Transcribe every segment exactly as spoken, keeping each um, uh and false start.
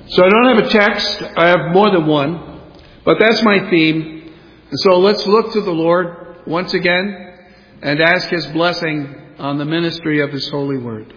So I don't have a text. I have more than one. But that's my theme. And so let's look to the Lord once again and ask His blessing on the ministry of His holy word.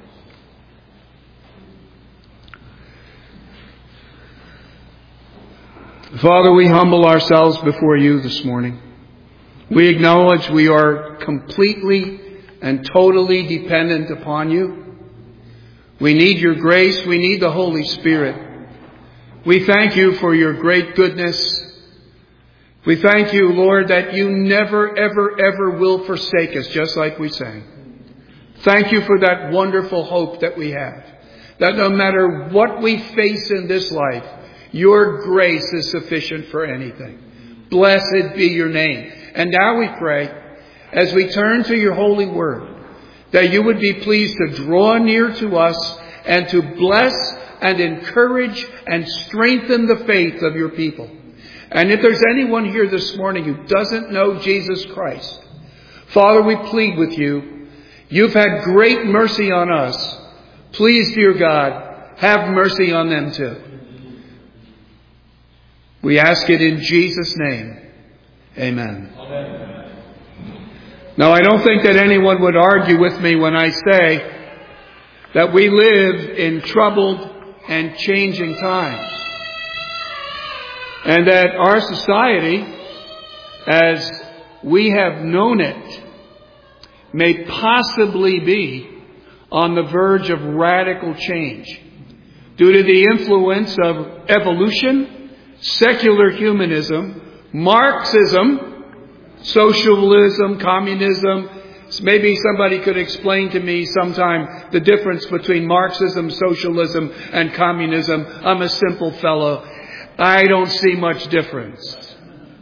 Father, we humble ourselves before You this morning. We acknowledge we are completely and totally dependent upon You. We need Your grace. We need the Holy Spirit. We thank You for Your great goodness. We thank You, Lord, that You never, ever, ever will forsake us, just like we sang. Thank You for that wonderful hope that we have, that no matter what we face in this life, Your grace is sufficient for anything. Blessed be Your name. And now we pray, as we turn to Your holy word, that You would be pleased to draw near to us and to bless and encourage and strengthen the faith of Your people. And if there's anyone here this morning who doesn't know Jesus Christ, Father, we plead with You. You've had great mercy on us. Please, dear God, have mercy on them too. We ask it in Jesus' name. Amen. Amen. Now, I don't think that anyone would argue with me when I say that we live in troubled and changing times. And that our society, as we have known it, may possibly be on the verge of radical change due to the influence of evolution, secular humanism, Marxism, socialism, communism. Maybe somebody could explain to me sometime the difference between Marxism, socialism, and communism. I'm a simple fellow. I don't see much difference.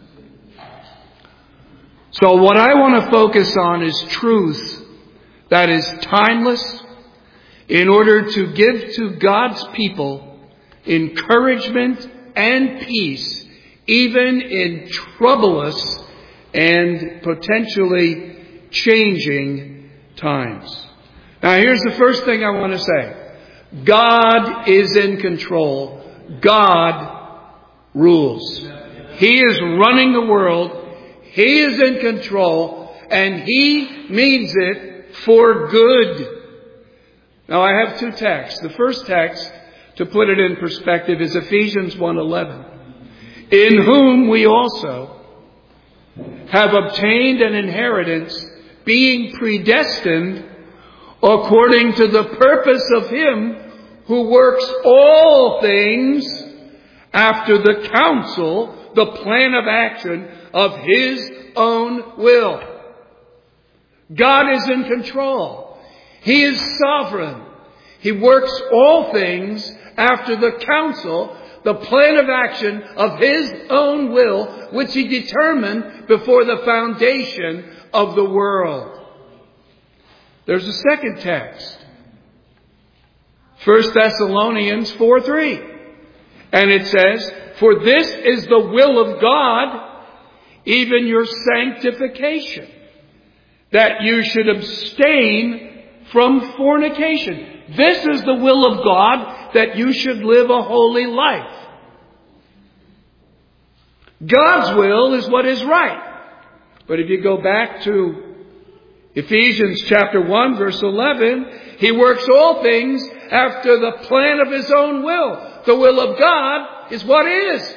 So what I want to focus on is truth that is timeless in order to give to God's people encouragement and peace even in troublous and potentially changing times. Now here's the first thing I want to say. God is in control. God rules. He is running the world. He is in control. And He means it for good. Now I have two texts. The first text, to put it in perspective, is Ephesians one eleven. In whom we also have obtained an inheritance, being predestined according to the purpose of Him who works all things after the counsel, the plan of action of His own will. God is in control. He is sovereign. He works all things after the counsel, the plan of action of His own will, which He determined before the foundation of the world. There's a second text. First Thessalonians four three. And it says, for this is the will of God, even your sanctification, that you should abstain from fornication. This is the will of God, that you should live a holy life. God's will is what is right. But if you go back to Ephesians chapter one, verse eleven, He works all things after the plan of His own will. The will of God is what is.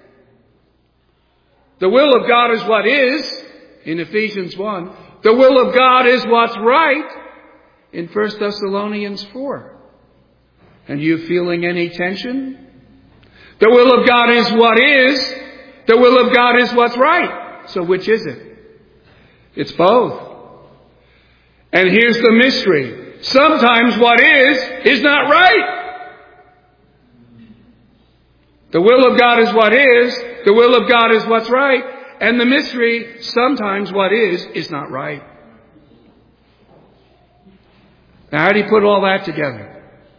The will of God is what is in Ephesians one. The will of God is what's right in First Thessalonians four. And you feeling any tension? The will of God is what is. The will of God is what's right. So which is it? It's both. And here's the mystery. Sometimes what is, is not right. The will of God is what is. The will of God is what's right. And the mystery, sometimes what is, is not right. Now, how do you put all that together?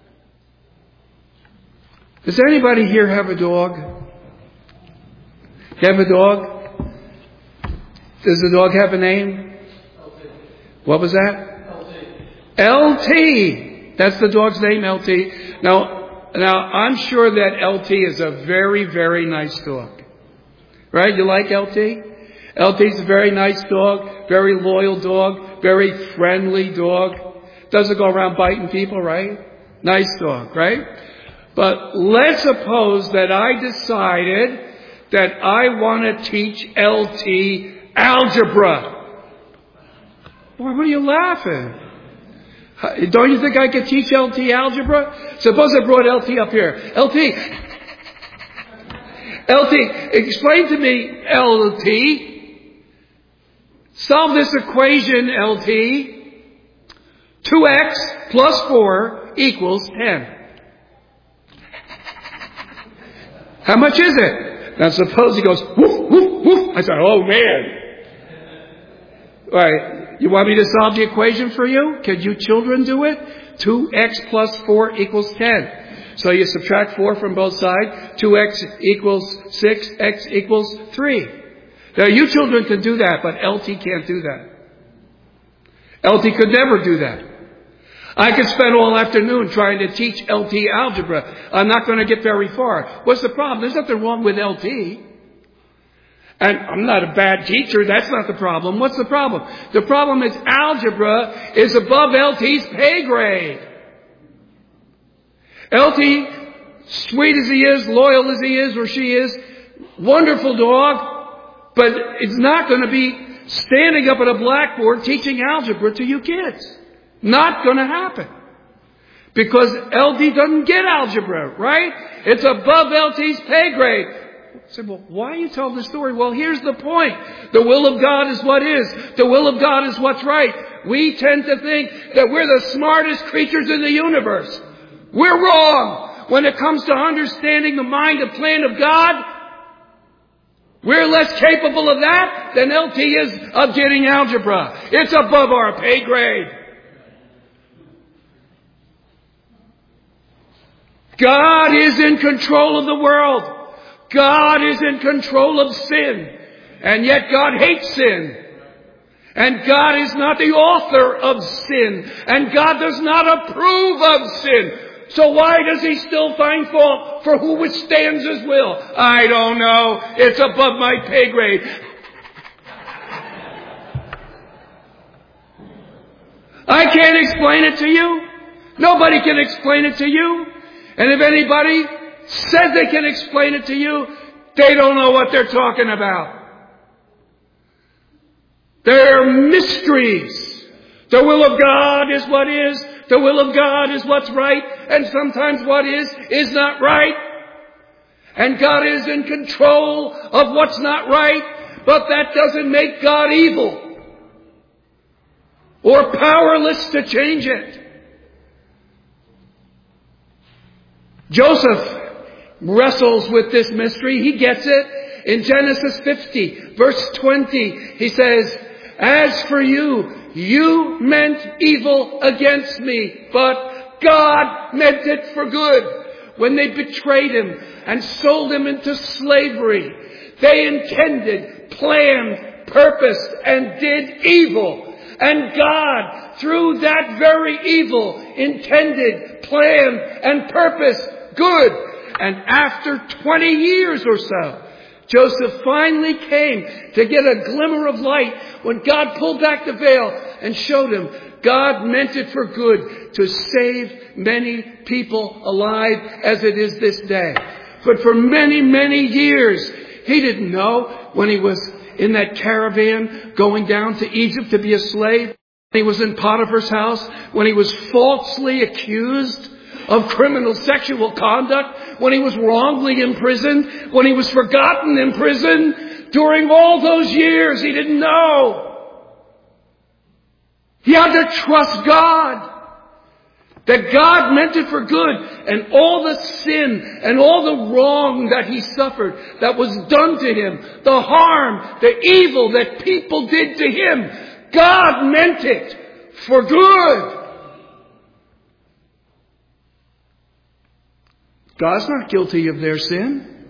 Does anybody here have a dog? You have a dog? Does the dog have a name? L T. What was that? L T. L T. That's the dog's name, L T. Now, now I'm sure that L T is a very, very nice dog. Right? You like L T? L T's a very nice dog, very loyal dog, very friendly dog. Doesn't go around biting people, right? Nice dog, right? But let's suppose that I decided that I want to teach L T algebra. Boy, what are you laughing? Don't you think I could teach L T algebra? Suppose I brought L T up here. L T, L T, explain to me, L T. Solve this equation, L T. two x plus four equals ten. How much is it? Now suppose he goes, woof, woof, woof. I said, oh man. All right. You want me to solve the equation for you? Could you children do it? two x plus four equals ten. So you subtract four from both sides. two x equals six. X equals three. Now you children can do that, but L T can't do that. L T could never do that. I could spend all afternoon trying to teach L T algebra. I'm not going to get very far. What's the problem? There's nothing wrong with L T. And I'm not a bad teacher. That's not the problem. What's the problem? The problem is algebra is above L T's pay grade. L T, sweet as he is, loyal as he is or she is, wonderful dog, but it's not going to be standing up at a blackboard teaching algebra to you kids. Not going to happen. Because L T doesn't get algebra, right? It's above L T's pay grade. I said, well, why are you telling the story? Well, here's the point. The will of God is what is. The will of God is what's right. We tend to think that we're the smartest creatures in the universe. We're wrong. When it comes to understanding the mind and plan of God, we're less capable of that than L T is of getting algebra. It's above our pay grade. God is in control of the world. God is in control of sin. And yet God hates sin. And God is not the author of sin. And God does not approve of sin. So why does he still find fault for who withstands his will? I don't know. It's above my pay grade. I can't explain it to you. Nobody can explain it to you. And if anybody says they can explain it to you, they don't know what they're talking about. They're mysteries. The will of God is what is. The will of God is what's right. And sometimes what is, is not right. And God is in control of what's not right. But that doesn't make God evil or powerless to change it. Joseph wrestles with this mystery. He gets it. In Genesis fifty, verse twenty, he says, as for you, you meant evil against me, but God meant it for good. When they betrayed him and sold him into slavery, they intended, planned, purposed, and did evil. And God, through that very evil, intended, planned, and purposed good. And after twenty years or so, Joseph finally came to get a glimmer of light when God pulled back the veil and showed him God meant it for good to save many people alive as it is this day. But for many, many years, he didn't know when he was in that caravan going down to Egypt to be a slave. When he was in Potiphar's house, when he was falsely accused of criminal sexual conduct, when he was wrongly imprisoned, when he was forgotten in prison. During all those years, he didn't know. He had to trust God. That God meant it for good. And all the sin and all the wrong that he suffered, that was done to him, the harm, the evil that people did to him, God meant it for good. God's not guilty of their sin.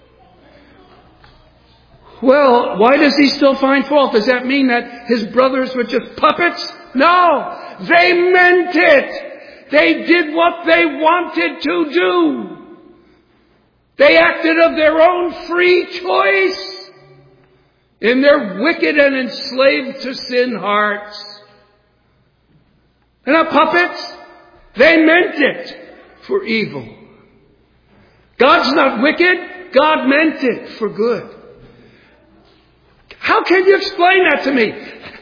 Well, why does he still find fault? Does that mean that his brothers were just puppets? No, they meant it. They did what they wanted to do. They acted of their own free choice in their wicked and enslaved to sin hearts. And our puppets, they meant it for evil. God's not wicked. God meant it for good. How can you explain that to me?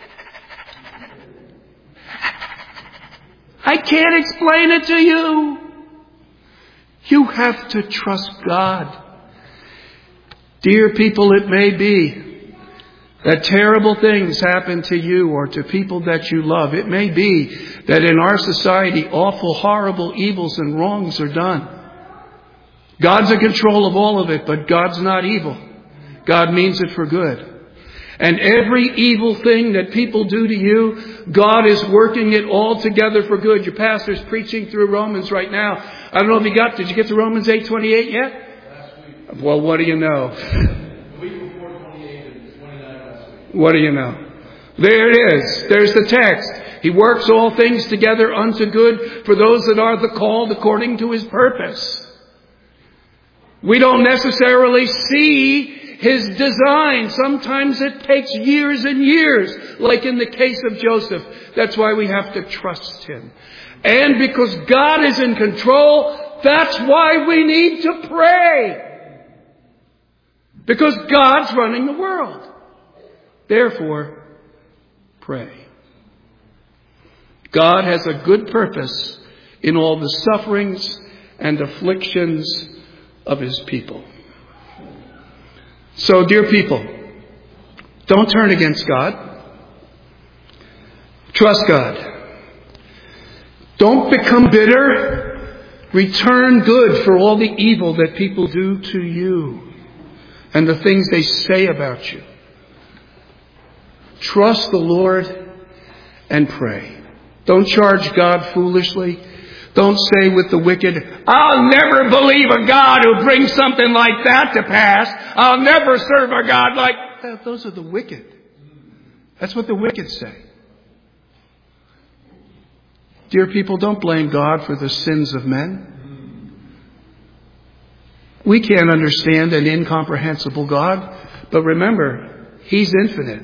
I can't explain it to you. You have to trust God. Dear people, it may be that terrible things happen to you or to people that you love. It may be that in our society awful, horrible evils and wrongs are done. God's in control of all of it, but God's not evil. God means it for good. And every evil thing that people do to you, God is working it all together for good. Your pastor's preaching through Romans right now. I don't know if you got, did you get to Romans eight twenty-eight yet? Last week. Well, what do you know? The week before twenty-eight and twenty-nine last week. What do you know? There it is. There's the text. He works all things together unto good for those that are the called according to His purpose. We don't necessarily see His design. Sometimes it takes years and years, like in the case of Joseph. That's why we have to trust Him. And because God is in control, that's why we need to pray. Because God's running the world. Therefore, pray. God has a good purpose in all the sufferings and afflictions of His people. So, dear people, don't turn against God. Trust God. Don't become bitter. Return good for all the evil that people do to you and the things they say about you. Trust the Lord and pray. Don't charge God foolishly. Don't say with the wicked, I'll never believe a God who brings something like that to pass. I'll never serve a God like that. Those are the wicked. That's what the wicked say. Dear people, don't blame God for the sins of men. We can't understand an incomprehensible God, but remember, He's infinite.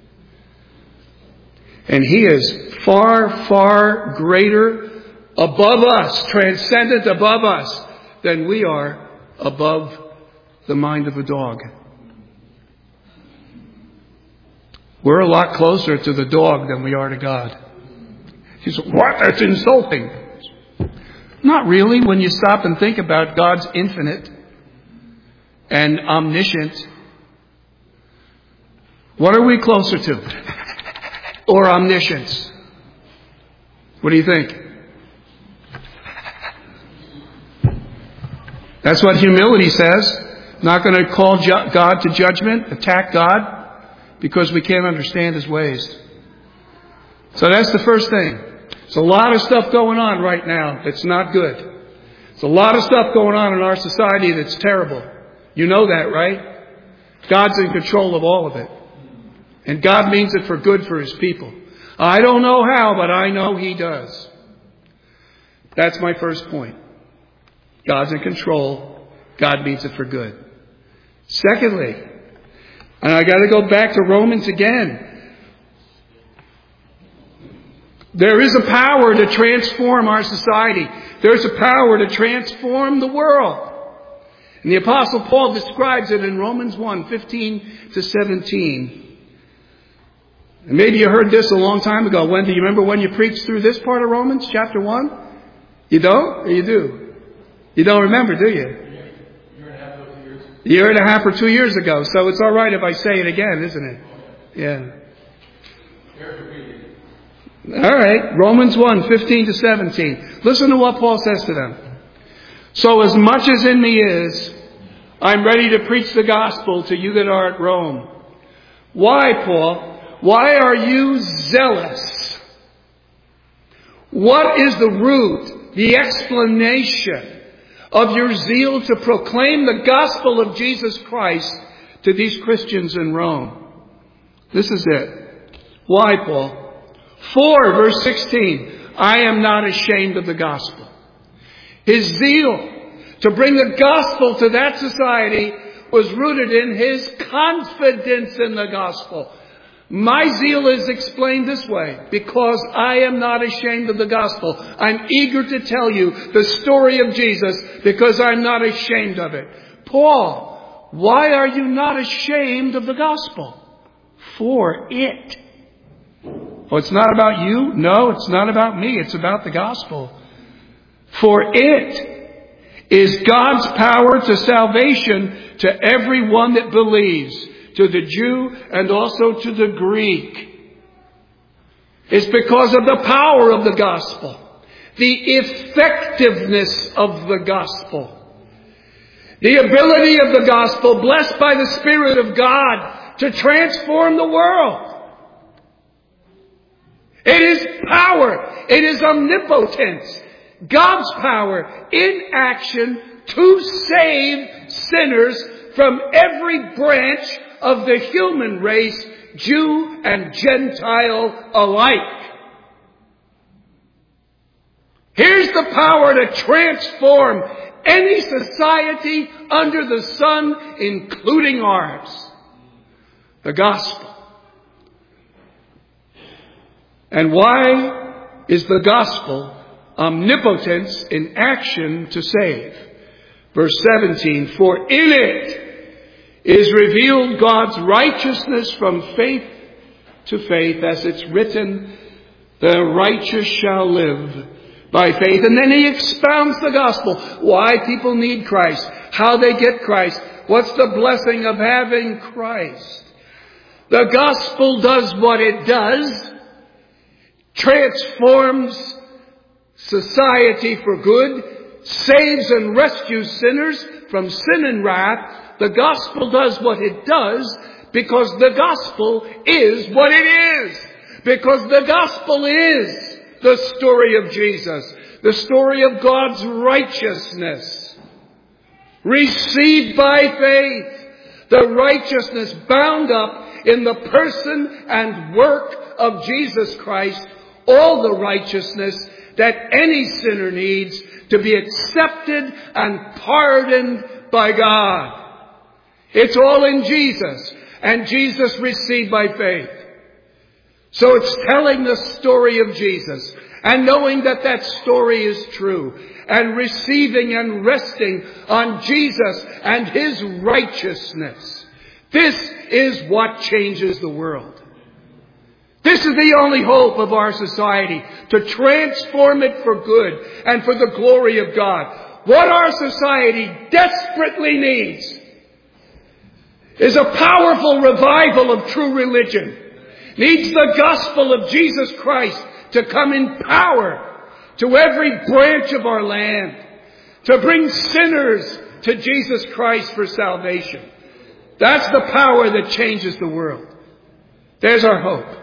And He is far, far greater above us, transcendent above us, than we are above the mind of a dog. We're a lot closer to the dog than we are to God. He said, what? That's insulting. Not really, when you stop and think about God's infinite and omniscient. What are we closer to? Or omniscience? What do you think? That's what humility says. Not going to call ju- God to judgment, attack God, because we can't understand His ways. So that's the first thing. There's a lot of stuff going on right now that's not good. There's a lot of stuff going on in our society that's terrible. You know that, right? God's in control of all of it. And God means it for good for His people. I don't know how, but I know He does. That's my first point. God's in control. God means it for good. Secondly, and I got to go back to Romans again. There is a power to transform our society. There's a power to transform the world. And the Apostle Paul describes it in Romans one, fifteen to seventeen. And maybe you heard this a long time ago. When do you remember when you preached through this part of Romans, chapter one? You don't? Or you do? You don't remember, do you? Year and a half or two years. A year and a half or two years ago. So it's all right if I say it again, isn't it? Yeah. All right. Romans one, fifteen to seventeen. Listen to what Paul says to them. So as much as in me is, I'm ready to preach the gospel to you that are at Rome. Why, Paul? Why are you zealous? What is the root, the explanation of your zeal to proclaim the gospel of Jesus Christ to these Christians in Rome? This is it. Why, Paul? For, verse sixteen, I am not ashamed of the gospel. His zeal to bring the gospel to that society was rooted in his confidence in the gospel. My zeal is explained this way: because I am not ashamed of the gospel. I'm eager to tell you the story of Jesus because I'm not ashamed of it. Paul, why are you not ashamed of the gospel? For it. Oh, it's not about you? No, it's not about me. It's about the gospel. For it is God's power to salvation to everyone that believes, to the Jew and also to the Greek. It's because of the power of the gospel, the effectiveness of the gospel, the ability of the gospel, blessed by the Spirit of God, to transform the world. It is power. It is omnipotence. God's power in action to save sinners from every branch of the human race, Jew and Gentile alike. Here's the power to transform any society under the sun, including ours. The gospel. And why is the gospel omnipotence in action to save? Verse seventeen, for in it is revealed God's righteousness from faith to faith, as it's written, the righteous shall live by faith. And then he expounds the gospel, why people need Christ, how they get Christ, what's the blessing of having Christ. The gospel does what it does, transforms society for good, saves and rescues sinners from sin and wrath. The gospel does what it does because the gospel is what it is. Because the gospel is the story of Jesus, the story of God's righteousness, received by faith, the righteousness bound up in the person and work of Jesus Christ, all the righteousness that any sinner needs to be accepted and pardoned by God. It's all in Jesus, and Jesus received by faith. So it's telling the story of Jesus, and knowing that that story is true, and receiving and resting on Jesus and His righteousness. This is what changes the world. This is the only hope of our society, to transform it for good and for the glory of God. What our society desperately needs is a powerful revival of true religion. Needs the gospel of Jesus Christ to come in power to every branch of our land, to bring sinners to Jesus Christ for salvation. That's the power that changes the world. There's our hope.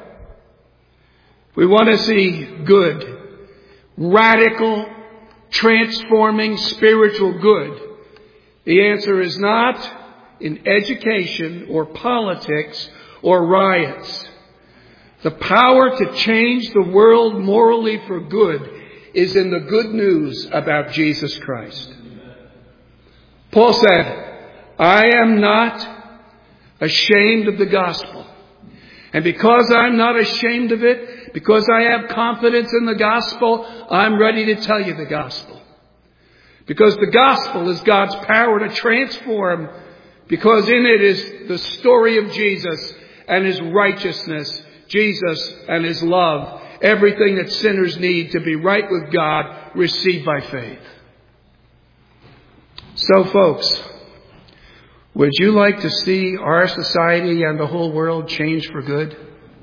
We want to see good, radical, transforming spiritual good. The answer is not in education or politics or riots. The power to change the world morally for good is in the good news about Jesus Christ. Paul said, I am not ashamed of the gospel. And because I'm not ashamed of it, because I have confidence in the gospel, I'm ready to tell you the gospel. Because the gospel is God's power to transform, because in it is the story of Jesus and His righteousness, Jesus and His love, everything that sinners need to be right with God, received by faith. So folks, would you like to see our society and the whole world change for good?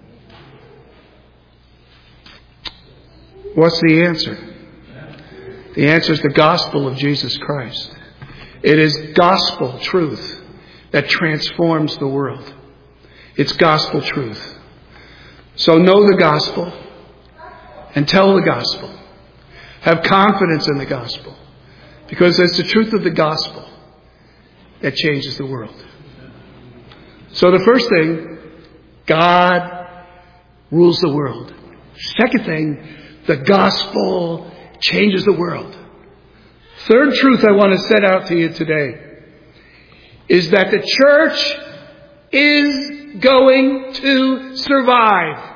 What's the answer? The answer is the gospel of Jesus Christ. It is gospel truth that transforms the world. It's gospel truth. So know the gospel and tell the gospel. Have confidence in the gospel, because it's the truth of the gospel that changes the world. So the first thing, God rules the world. Second thing, The gospel changes the world. Third truth I want to set out to you today is that the church is going to survive.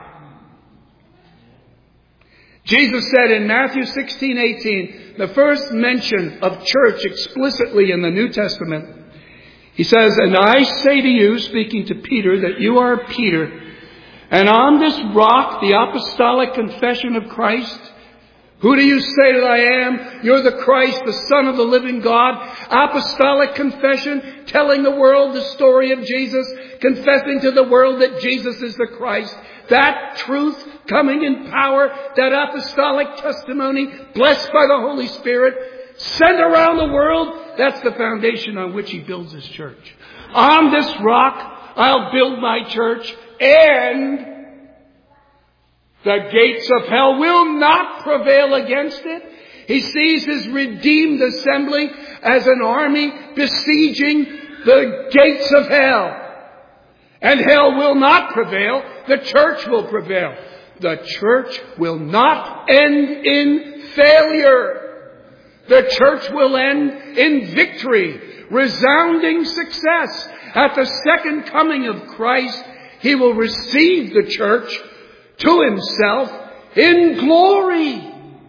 Jesus said in Matthew sixteen eighteen, the first mention of church explicitly in the New Testament, he says, "And I say to you," speaking to Peter, "that you are Peter, and on this rock, the apostolic confession of Christ, who do you say that I am? You're the Christ, the Son of the living God." Apostolic confession, telling the world the story of Jesus, confessing to the world that Jesus is the Christ. That truth coming in power, that apostolic testimony, blessed by the Holy Spirit, sent around the world, that's the foundation on which he builds his church. On this rock, I'll build my church, and the gates of hell will not prevail against it. He sees his redeemed assembly as an army besieging the gates of hell. And hell will not prevail. The church will prevail. The church will not end in failure. The church will end in victory, resounding success. At the second coming of Christ, he will receive the church to himself in glory.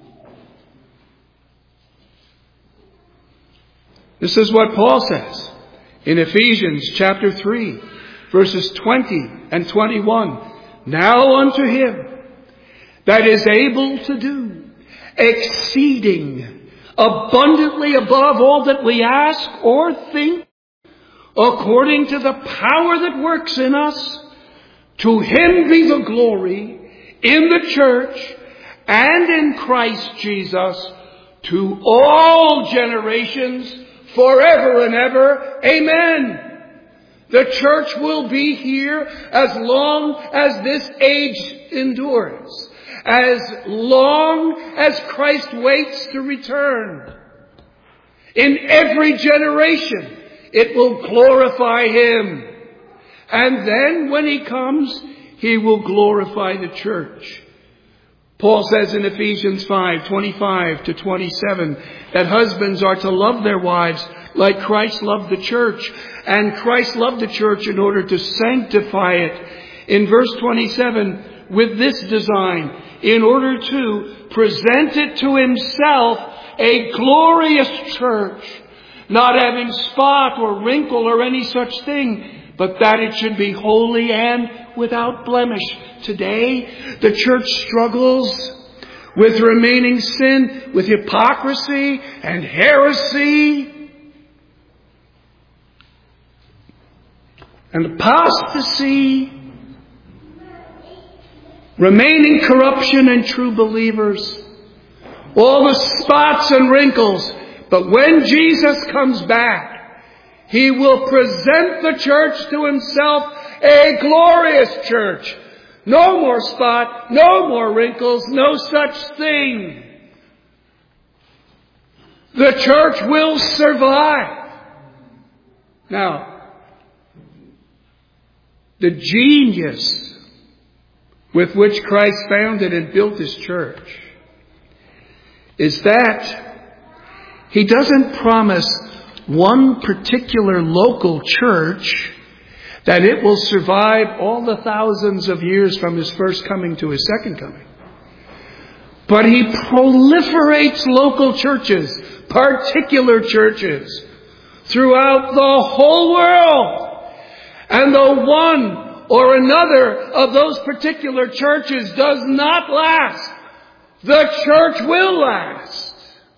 This is what Paul says in Ephesians chapter three, verses twenty and twenty-one. "Now unto him that is able to do exceeding abundantly above all that we ask or think, according to the power that works in us, to him be the glory in the church and in Christ Jesus to all generations forever and ever. Amen." The church will be here as long as this age endures, as long as Christ waits to return. In every generation, it will glorify him. And then when he comes, he will glorify the church. Paul says in Ephesians five, twenty-five to twenty-seven, that husbands are to love their wives like Christ loved the church. And Christ loved the church in order to sanctify it. In verse twenty-seven, with this design, in order to present it to himself a glorious church, not having spot or wrinkle or any such thing, but that it should be holy and without blemish. Today, the church struggles with remaining sin, with hypocrisy and heresy and apostasy, remaining corruption and true believers, all the spots and wrinkles. But when Jesus comes back, he will present the church to himself, a glorious church. No more spot, no more wrinkles, no such thing. The church will survive. Now, the genius with which Christ founded and built his church is that he doesn't promise one particular local church that it will survive all the thousands of years from his first coming to his second coming. But he proliferates local churches, particular churches, throughout the whole world. And though one or another of those particular churches does not last, the church will last.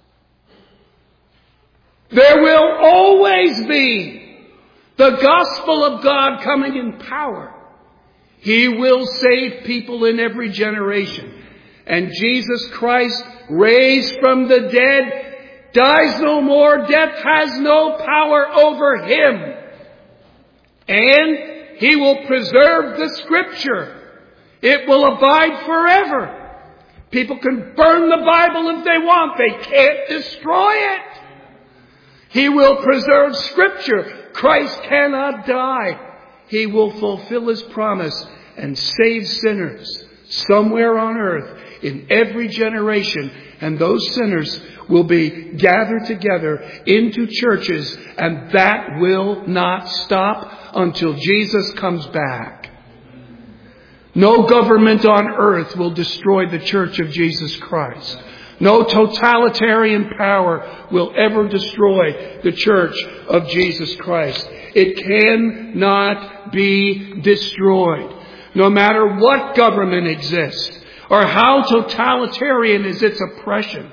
There will always be the gospel of God coming in power. He will save people in every generation. And Jesus Christ, raised from the dead, dies no more. Death has no power over him. And he will preserve the Scripture. It will abide forever. People can burn the Bible if they want. They can't destroy it. He will preserve Scripture. Christ cannot die. He will fulfill his promise and save sinners, somewhere on earth in every generation. And those sinners will be gathered together into churches. And that will not stop until Jesus comes back. No government on earth will destroy the church of Jesus Christ. No totalitarian power will ever destroy the church of Jesus Christ. It cannot be destroyed. No matter what government exists or how totalitarian is its oppression.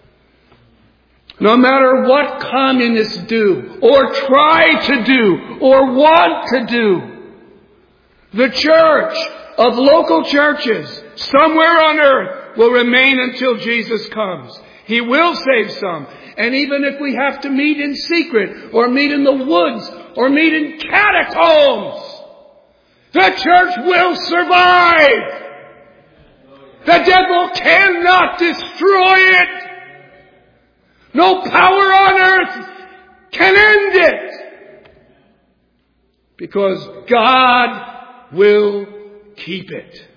No matter what communists do or try to do or want to do. The church of local churches somewhere on earth will remain until Jesus comes. He will save some. And even if we have to meet in secret or meet in the woods or meet in catacombs, the church will survive. The devil cannot destroy it. No power on earth can end it. Because God will keep it.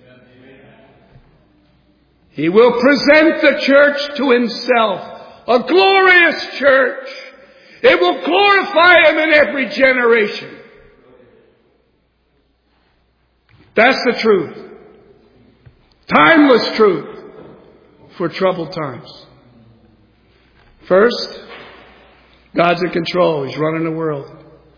He will present the church to Himself. A glorious church. It will glorify Him in every generation. That's the truth. Timeless truth for troubled times. First, God's in control. He's running the world.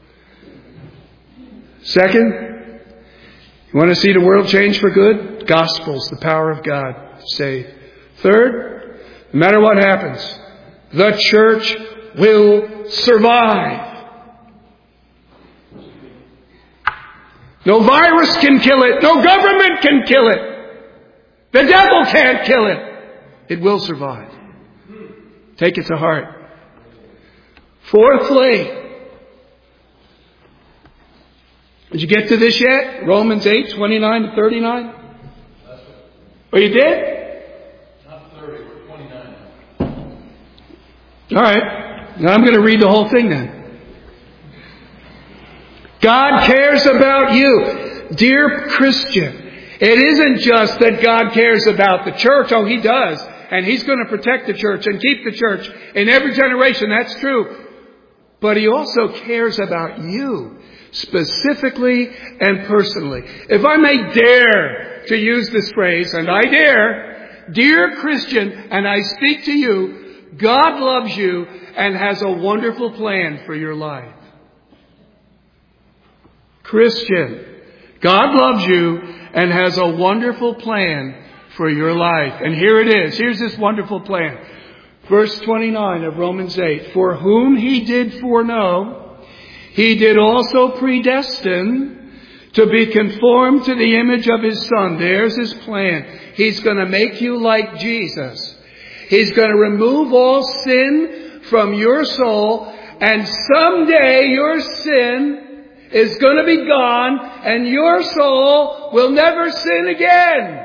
Second, you want to see the world change for good? Gospel's the power of God to save. Third, no matter what happens, the church will survive. No virus can kill it. No government can kill it. The devil can't kill it. It will survive. Take it to heart. Fourthly, did you get to this yet? Romans eight, twenty-nine to thirty-nine? Oh, you did? Not thirty, we're twenty-nine. All right. Now I'm going to read the whole thing then. God cares about you, dear Christian. It isn't just that God cares about the church. Oh, He does. And He's going to protect the church and keep the church in every generation. That's true. But He also cares about you, specifically and personally. If I may dare to use this phrase, and I dare, dear Christian, and I speak to you, God loves you and has a wonderful plan for your life. Christian, God loves you and has a wonderful plan for your life. And here it is. Here's this wonderful plan. Verse twenty-nine of Romans eight. For whom He did foreknow, He did also predestine to be conformed to the image of His Son. There's His plan. He's going to make you like Jesus. He's going to remove all sin from your soul. And someday your sin is going to be gone and your soul will never sin again.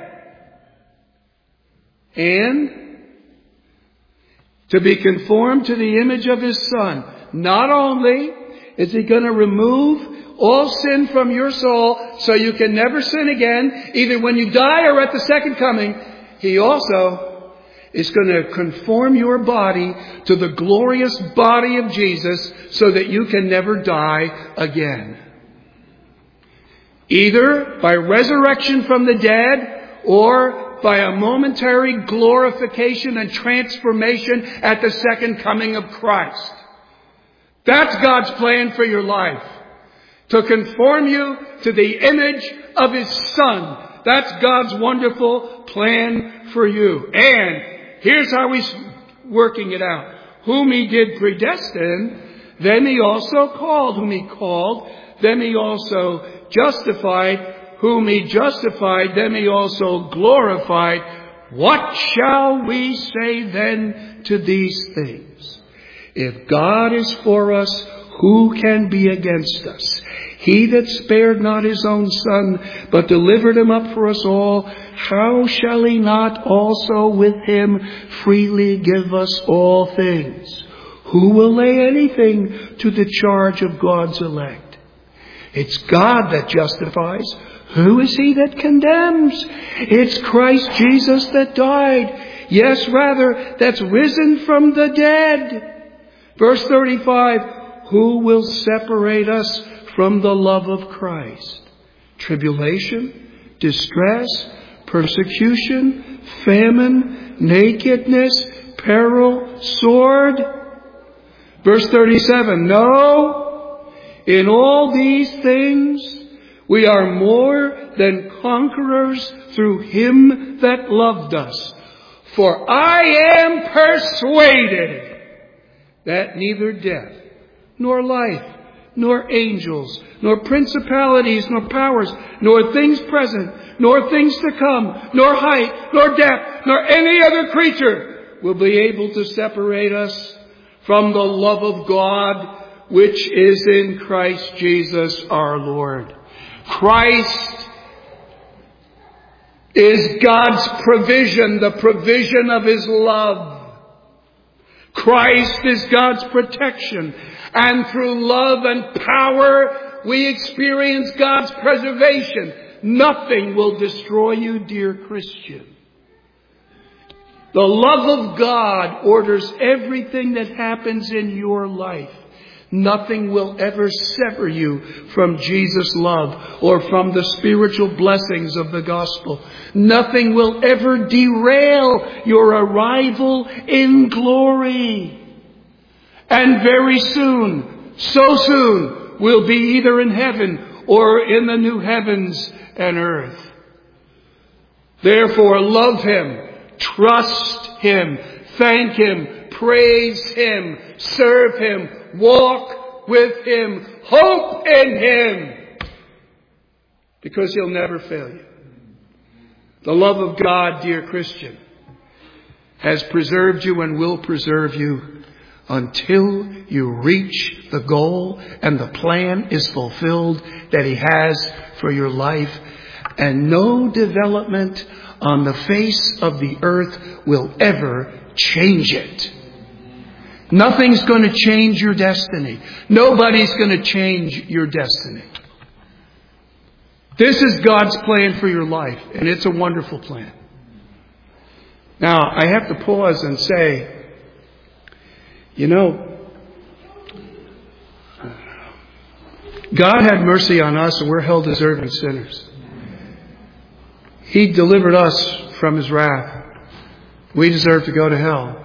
And to be conformed to the image of His Son. Not only is He going to remove all sin from your soul so you can never sin again, either when you die or at the second coming, He also is going to conform your body to the glorious body of Jesus so that you can never die again. Either by resurrection from the dead or by a momentary glorification and transformation at the second coming of Christ. That's God's plan for your life. To conform you to the image of His Son. That's God's wonderful plan for you. And here's how He's working it out. Whom He did predestine, then He also called. Whom He called, then He also justified. Whom He justified, them He also glorified. What shall we say then to these things? If God is for us, who can be against us? He that spared not His own Son, but delivered Him up for us all, how shall He not also with Him freely give us all things? Who will lay anything to the charge of God's elect? It's God that justifies. Who is he that condemns? It's Christ Jesus that died. Yes, rather, that's risen from the dead. Verse thirty-five, who will separate us from the love of Christ? Tribulation, distress, persecution, famine, nakedness, peril, sword. Verse thirty-seven, no, in all these things we are more than conquerors through him that loved us. For I am persuaded that neither death, nor life, nor angels, nor principalities, nor powers, nor things present, nor things to come, nor height, nor depth, nor any other creature will be able to separate us from the love of God which is in Christ Jesus our Lord. Christ is God's provision, the provision of his love. Christ is God's protection. And through love and power, we experience God's preservation. Nothing will destroy you, dear Christian. The love of God orders everything that happens in your life. Nothing will ever sever you from Jesus' love or from the spiritual blessings of the gospel. Nothing will ever derail your arrival in glory. And very soon, so soon, we'll be either in heaven or in the new heavens and earth. Therefore, love him, trust him, thank him, praise him, serve him, walk with him, hope in him, because he'll never fail you. The love of God, dear Christian, has preserved you and will preserve you until you reach the goal and the plan is fulfilled that he has for your life. And no development on the face of the earth will ever change it. Nothing's going to change your destiny. Nobody's going to change your destiny. This is God's plan for your life, and it's a wonderful plan. Now, I have to pause and say, you know, God had mercy on us, and we're hell deserving sinners. He delivered us from his wrath. We deserve to go to hell.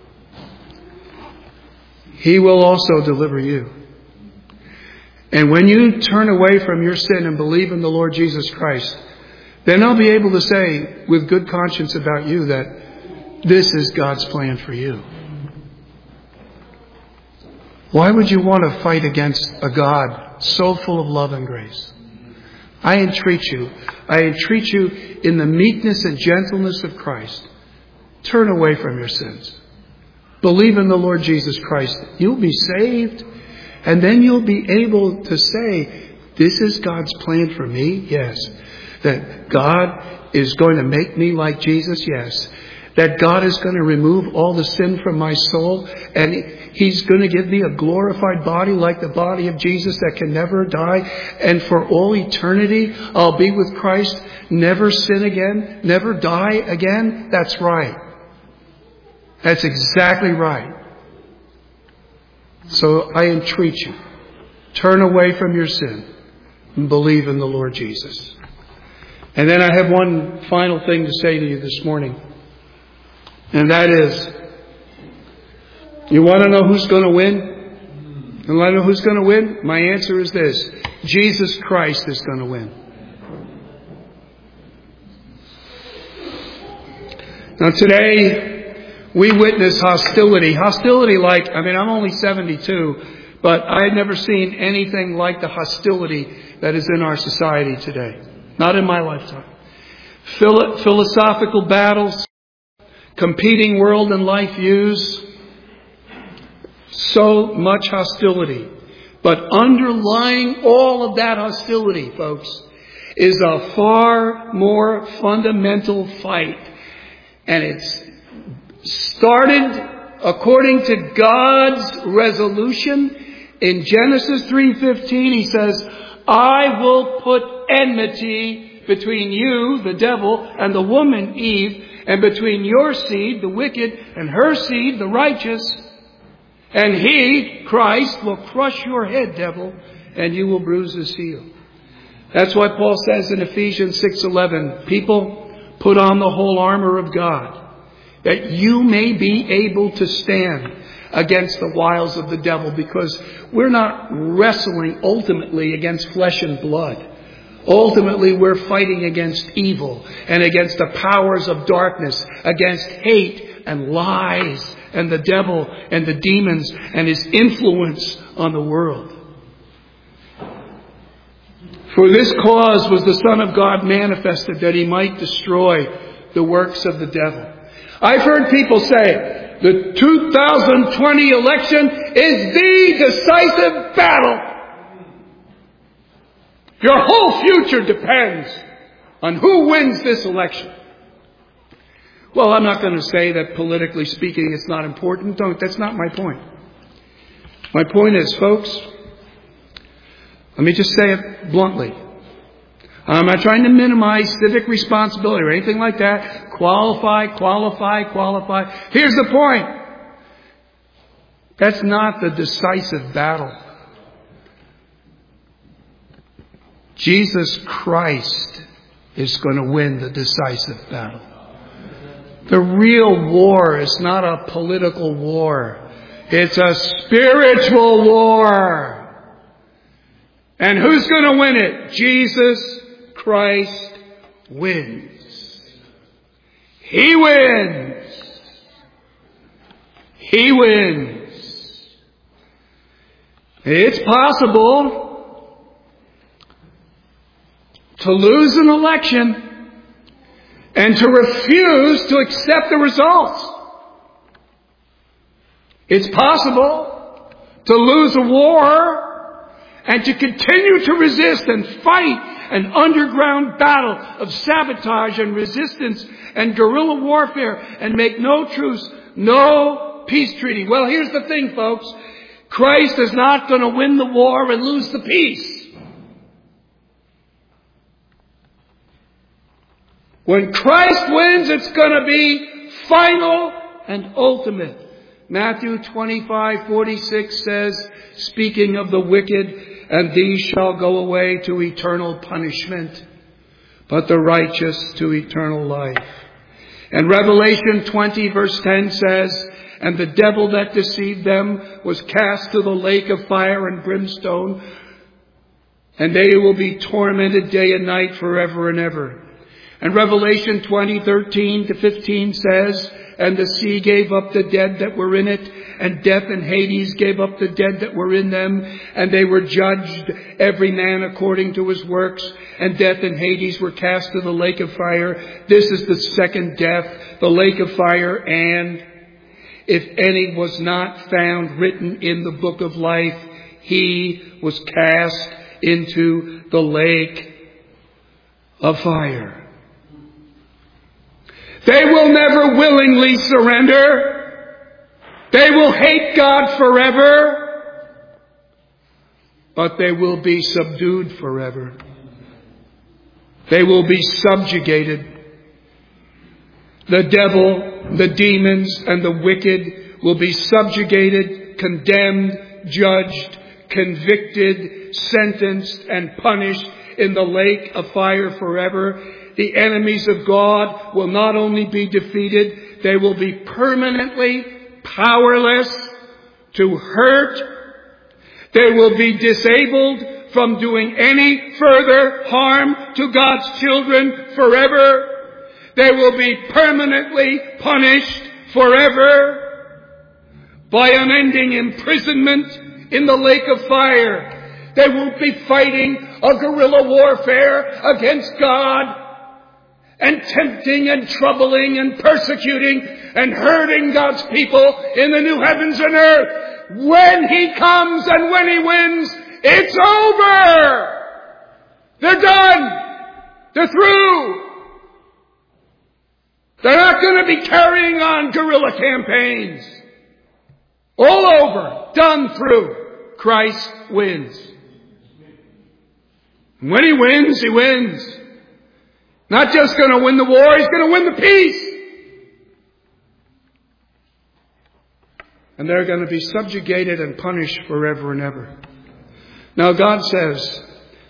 He will also deliver you. And when you turn away from your sin and believe in the Lord Jesus Christ, then I'll be able to say with good conscience about you that this is God's plan for you. Why would you want to fight against a God so full of love and grace? I entreat you, I entreat you in the meekness and gentleness of Christ, turn away from your sins. Believe in the Lord Jesus Christ. You'll be saved. And then you'll be able to say, this is God's plan for me? Yes. That God is going to make me like Jesus? Yes. That God is going to remove all the sin from my soul and he's going to give me a glorified body like the body of Jesus that can never die. And for all eternity, I'll be with Christ, never sin again, never die again. That's right. That's exactly right. So I entreat you, turn away from your sin and believe in the Lord Jesus. And then I have one final thing to say to you this morning. And that is, you want to know who's going to win? You want to know who's going to win? My answer is this. Jesus Christ is going to win. Now today, we witness hostility. Hostility like, I mean, I'm only seventy-two, but I've never seen anything like the hostility that is in our society today. Not in my lifetime. Philo- philosophical battles, competing world and life views, so much hostility. But underlying all of that hostility, folks, is a far more fundamental fight. And it's started according to God's resolution. In Genesis three fifteen, he says, I will put enmity between you, the devil, and the woman, Eve, and between your seed, the wicked, and her seed, the righteous. And he, Christ, will crush your head, devil, and you will bruise his heel. That's why Paul says in Ephesians six eleven, people, put on the whole armor of God, that you may be able to stand against the wiles of the devil, because we're not wrestling ultimately against flesh and blood. Ultimately, we're fighting against evil and against the powers of darkness, against hate and lies and the devil and the demons and his influence on the world. For this cause was the Son of God manifested, that he might destroy the works of the devil. I've heard people say the two thousand twenty election is the decisive battle. Your whole future depends on who wins this election. Well, I'm not going to say that politically speaking it's not important. Don't. That's not my point. My point is, folks, let me just say it bluntly. I'm not trying to minimize civic responsibility or anything like that. Qualify, qualify, qualify. Here's the point. That's not the decisive battle. Jesus Christ is going to win the decisive battle. The real war is not a political war. It's a spiritual war. And who's going to win it? Jesus Christ wins. He wins. He wins. It's possible to lose an election and to refuse to accept the results. It's possible to lose a war and to continue to resist and fight an underground battle of sabotage and resistance and guerrilla warfare and make no truce, no peace treaty. Well, here's the thing, folks. Christ is not going to win the war and lose the peace. When Christ wins, it's going to be final and ultimate. Matthew twenty-five forty-six says, speaking of the wicked, and these shall go away to eternal punishment, but the righteous to eternal life. And Revelation twenty verse ten says, and the devil that deceived them was cast to the lake of fire and brimstone, and they will be tormented day and night forever and ever. And Revelation twenty thirteen to fifteen says, and the sea gave up the dead that were in it, and death and Hades gave up the dead that were in them, and they were judged, every man according to his works, and death and Hades were cast to the lake of fire. This is the second death, the lake of fire, and if any was not found written in the book of life, he was cast into the lake of fire. They will never willingly surrender. They will hate God forever. But they will be subdued forever. They will be subjugated. The devil, the demons, and the wicked will be subjugated, condemned, judged, convicted, sentenced, and punished in the lake of fire forever. The enemies of God will not only be defeated, they will be permanently powerless to hurt. They will be disabled from doing any further harm to God's children forever. They will be permanently punished forever by unending imprisonment in the lake of fire. They will be fighting a guerrilla warfare against God, and tempting and troubling and persecuting and hurting God's people in the new heavens and earth. When He comes and when He wins, it's over. They're done. They're through. They're not going to be carrying on guerrilla campaigns. All over. Done through. Christ wins. When he wins, he wins. Not just going to win the war, he's going to win the peace. And they're going to be subjugated and punished forever and ever. Now God says,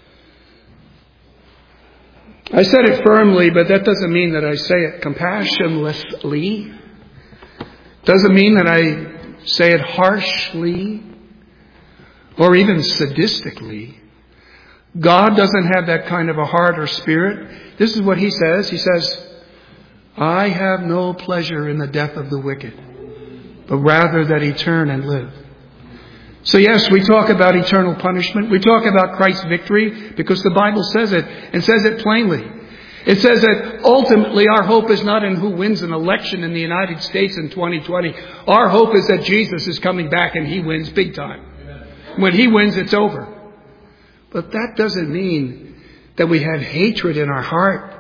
I said it firmly, but that doesn't mean that I say it compassionlessly. Doesn't mean that I say it harshly or even sadistically. God doesn't have that kind of a heart or spirit. This is what he says. He says, I have no pleasure in the death of the wicked, but rather that he turn and live. So yes, we talk about eternal punishment. We talk about Christ's victory because the Bible says it and says it plainly. It says that ultimately our hope is not in who wins an election in the United States in twenty twenty. Our hope is that Jesus is coming back and he wins big time. When he wins, it's over. But that doesn't mean that we have hatred in our heart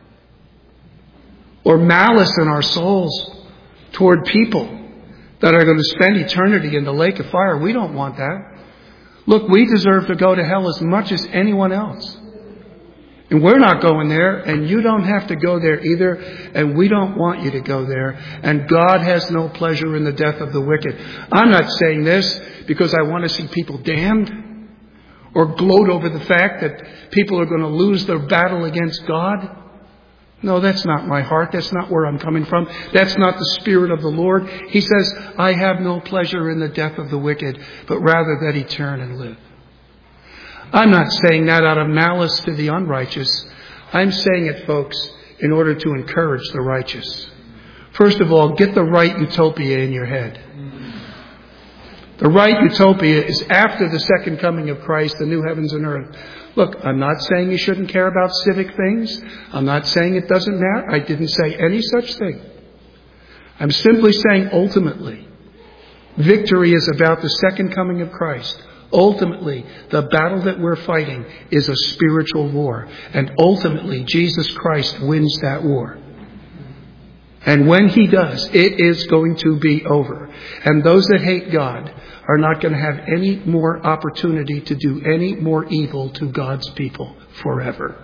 or malice in our souls toward people that are going to spend eternity in the lake of fire. We don't want that. Look, we deserve to go to hell as much as anyone else. And we're not going there, and you don't have to go there either, and we don't want you to go there. And God has no pleasure in the death of the wicked. I'm not saying this because I want to see people damned or gloat over the fact that people are going to lose their battle against God. No, that's not my heart. That's not where I'm coming from. That's not the Spirit of the Lord. He says, I have no pleasure in the death of the wicked, but rather that he turn and live. I'm not saying that out of malice to the unrighteous. I'm saying it, folks, in order to encourage the righteous. First of all, get the right utopia in your head. The right utopia is after the second coming of Christ, the new heavens and earth. Look, I'm not saying you shouldn't care about civic things. I'm not saying it doesn't matter. I didn't say any such thing. I'm simply saying ultimately, victory is about the second coming of Christ. Ultimately, the battle that we're fighting is a spiritual war. And ultimately, Jesus Christ wins that war. And when he does, it is going to be over. And those that hate God are not going to have any more opportunity to do any more evil to God's people forever.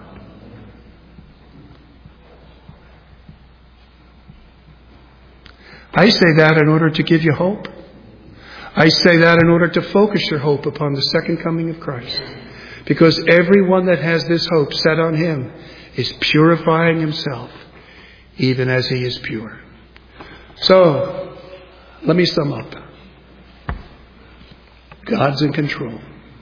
I say that in order to give you hope. I say that in order to focus your hope upon the second coming of Christ. Because everyone that has this hope set on him is purifying himself, even as he is pure. So, let me sum up. God's in control.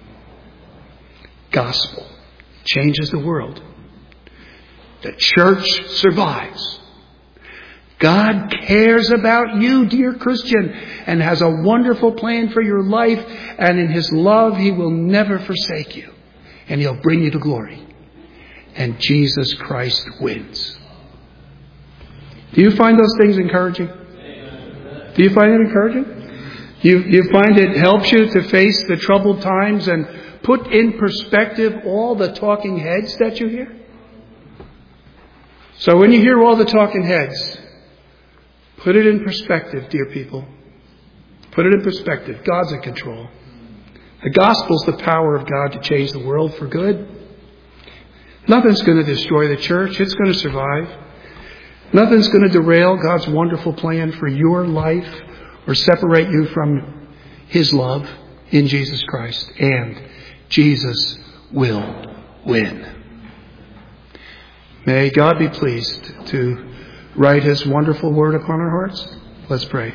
Gospel changes the world. The church survives. God cares about you, dear Christian, and has a wonderful plan for your life. And in his love, he will never forsake you. And he'll bring you to glory. And Jesus Christ wins. Do you find those things encouraging? Do you find it encouraging? You, you find it helps you to face the troubled times and put in perspective all the talking heads that you hear? So when you hear all the talking heads, put it in perspective, dear people. Put it in perspective. God's in control. The gospel's the power of God to change the world for good. Nothing's going to destroy the church. It's going to survive. Nothing's going to derail God's wonderful plan for your life or separate you from his love in Jesus Christ. And Jesus will win. May God be pleased to write his wonderful word upon our hearts. Let's pray.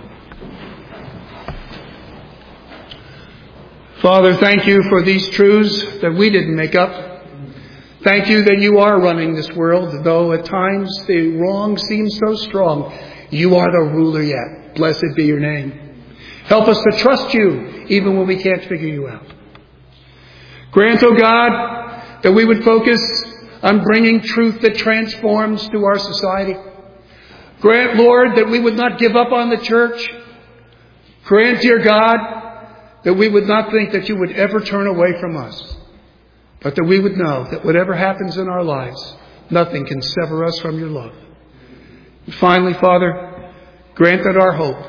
Father, thank you for these truths that we didn't make up. Thank you that you are running this world, though at times the wrong seems so strong. You are the ruler yet. Blessed be your name. Help us to trust you even when we can't figure you out. Grant, O God, that we would focus on bringing truth that transforms to our society. Grant, Lord, that we would not give up on the church. Grant, dear God, that we would not think that you would ever turn away from us, but that we would know that whatever happens in our lives, nothing can sever us from your love. And finally, Father, grant that our hope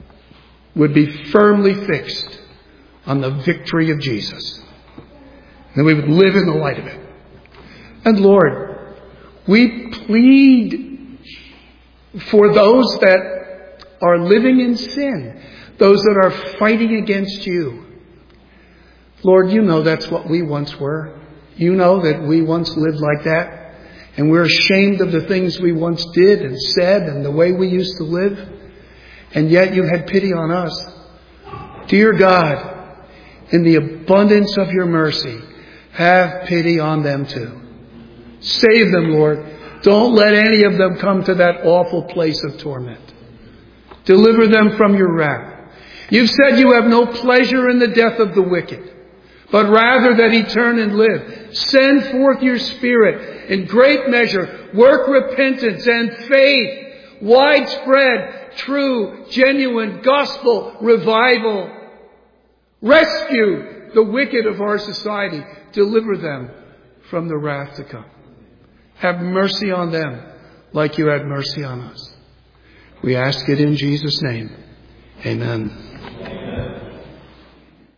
would be firmly fixed on the victory of Jesus. that we would live in the light of it. And Lord, we plead for those that are living in sin, those that are fighting against you. Lord, you know that's what we once were. You know that we once lived like that. And we're ashamed of the things we once did and said and the way we used to live. And yet you had pity on us. Dear God, in the abundance of your mercy, have pity on them too. Save them, Lord. Don't let any of them come to that awful place of torment. Deliver them from your wrath. You've said you have no pleasure in the death of the wicked, but rather that he turn and live. Send forth your Spirit in great measure. Work repentance and faith. Widespread, true, genuine gospel revival. Rescue the wicked of our society. Deliver them from the wrath to come. Have mercy on them like you had mercy on us. We ask it in Jesus' name. Amen.